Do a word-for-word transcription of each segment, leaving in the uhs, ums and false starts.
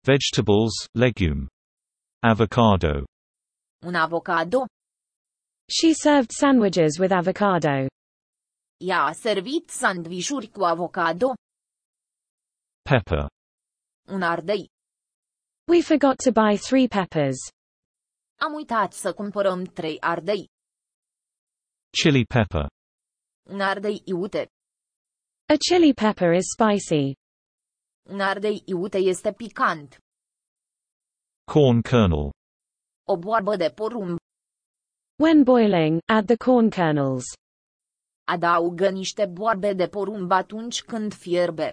Vegetables, legume. Avocado. Un avocado. She served sandwiches with avocado. Ea a servit sandvișuri cu avocado. Pepper. Un ardei. We forgot to buy three peppers. Am uitat să cumpărăm trei ardei. Chili pepper. Un ardei iute. A chili pepper is spicy. Un ardei iute este picant. Corn kernel. O boabă de porumb. When boiling, add the corn kernels. Adaugă niște boabe de porumb atunci când fierbe.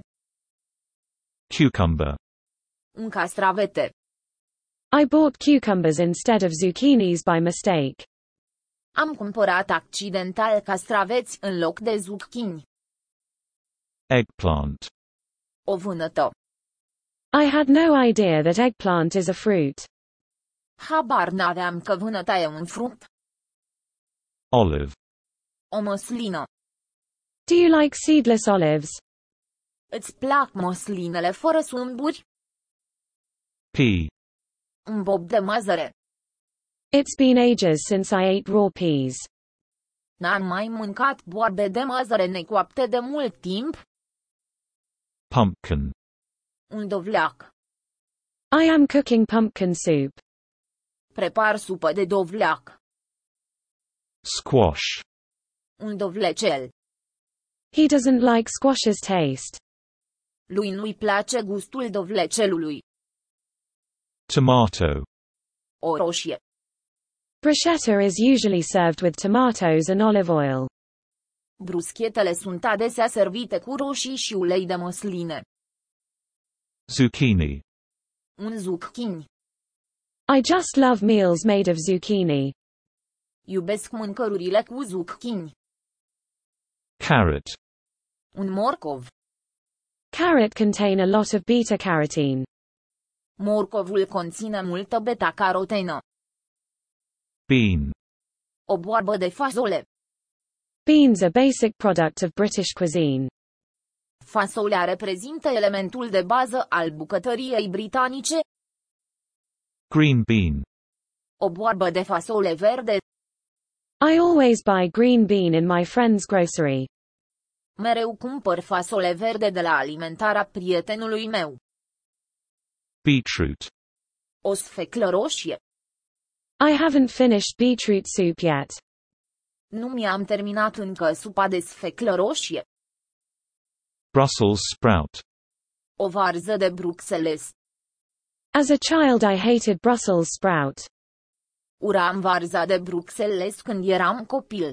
Cucumber. Un castravete. I bought cucumbers instead of zucchinis by mistake. Am cumpărat accidental castraveți în loc de zucchini. Eggplant. O vânătă. I had no idea that eggplant is a fruit. Habar n-aveam că vânăta e un fruct. Olive. O măslină. Do you like seedless olives? Îți plac măslinele fără sumburi? Pea. Un bob de mazăre. It's been ages since I ate raw peas. N-am mai mâncat boabe de mazăre necoapte de mult timp? Pumpkin. Un dovleac. I am cooking pumpkin soup. Prepar supă de dovleac. Squash. Un dovlecel. He doesn't like squash's taste. Lui nu-i place gustul dovlecelului. Tomato. O roșie. Bruschetta is usually served with tomatoes and olive oil. Bruschetele sunt adesea servite cu roșii și ulei de măsline. Zucchini. Un zucchini. I just love meals made of zucchini. Iubesc mâncărurile cu zucchini. Carrot. Un morcov. Carrot contain a lot of beta-carotene. Morcovul conține multă beta-carotenă. Bean. O boabă de fasole. Beans are basic product of British cuisine. Fasolea reprezintă elementul de bază al bucătăriei britanice. Green bean. O boabă de fasole verde. I always buy green bean in my friend's grocery. Mereu cumpăr fasole verde de la alimentarea prietenului meu. Beetroot. O sfeclă roșie. I haven't finished beetroot soup yet. Nu mi-am terminat încă supa de sfeclă roșie. Brussels sprout. O varză de Bruxelles. As a child I hated Brussels sprout. Uram varza de Bruxelles când eram copil.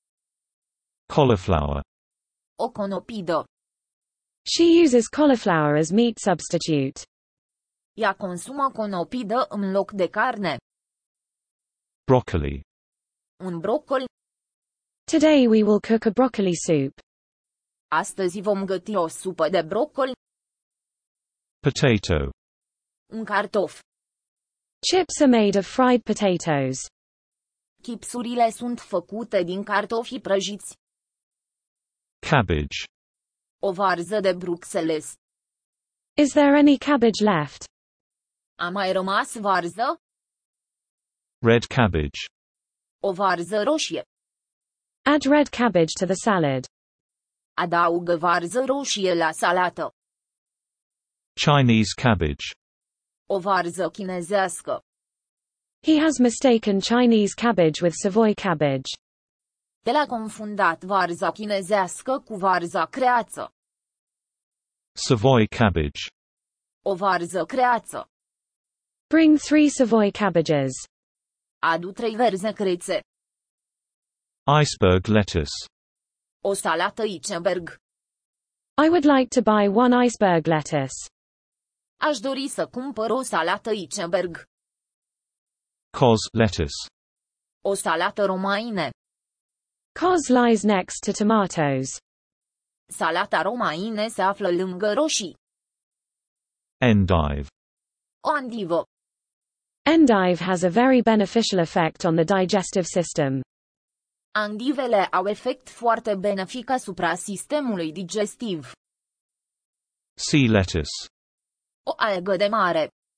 Cauliflower. O conopidă. She uses cauliflower as meat substitute. Ea consumă conopidă în loc de carne. Broccoli. Un broccoli. Today we will cook a broccoli soup. Astăzi vom găti o supă de broccoli. Potato. Un cartof. Chips are made of fried potatoes. Chipsurile sunt făcute din cartofi prăjiți. Cabbage. O varză de Bruxelles. Is there any cabbage left? A mai rămas varză? Red cabbage. O varză roșie. Add red cabbage to the salad. Adaugă varză roșie la salată. Chinese cabbage. O varză chinezească. He has mistaken Chinese cabbage with Savoy cabbage. El a confundat varza chinezească cu varza creață. Savoy cabbage. O varză creață. Bring three Savoy cabbages. Adu trei verze crețe. Iceberg lettuce. O salată iceberg. I would like to buy one iceberg lettuce. Aș dori să cumpăr o salată iceberg. Cos lettuce. O salată romaine. Cos lies next to tomatoes. Salata romaine se află lângă roșii. Endive. O andivă. Endive has a very beneficial effect on the digestive system. Andivele au efect foarte benefic asupra sistemului digestiv. Sea lettuce. O algă de mare.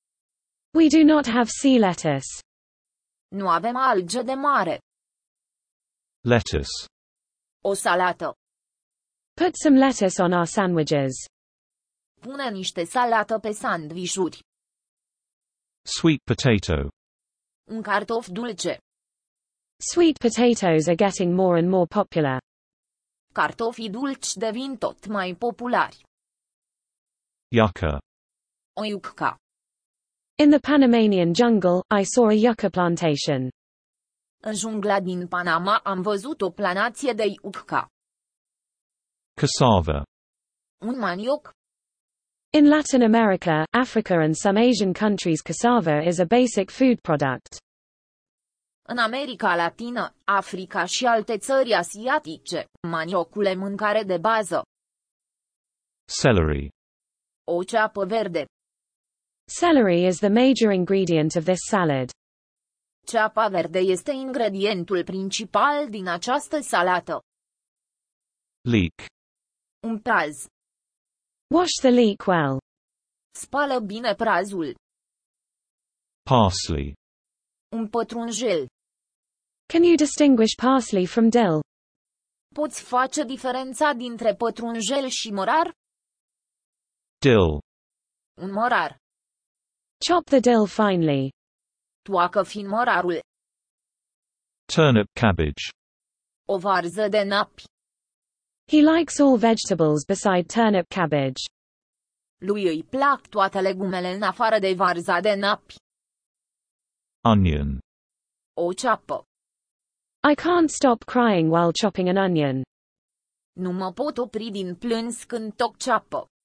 We do not have sea lettuce. Nu avem alge de mare. Lettuce. O salată. Put some lettuce on our sandwiches. Pune niște salată pe sandvișuri. Sweet potato. Un cartof dulce. Sweet potatoes are getting more and more popular. Cartofii dulci devin tot mai populari. Yucca. O iucca. In the Panamanian jungle, I saw a yucca plantation. În jungla din Panama am văzut o planație de iucca. Cassava. Un manioc. In Latin America, Africa and some Asian countries, cassava is a basic food product. În America Latină, Africa și alte țări asiatice, maniocul e mâncare de bază. Celery. O ceapă verde. Celery is the major ingredient of this salad. Ceapa verde este ingredientul principal din această salată. Leek. Un praz. Wash the leek well. Spală bine prazul. Parsley. Un pătrunjel. Can you distinguish parsley from dill? Poți face diferența dintre pătrunjel și morar? Dill. Un morar. Chop the dill finely. Toacă fin morarul. Turnip cabbage. O varză de napi. He likes all vegetables beside turnip cabbage. Lui îi plac toate legumele în afară de varza de napi. Onion. O ceapă. I can't stop crying while chopping an onion. Nu mă pot opri din plâns când toc ceapă.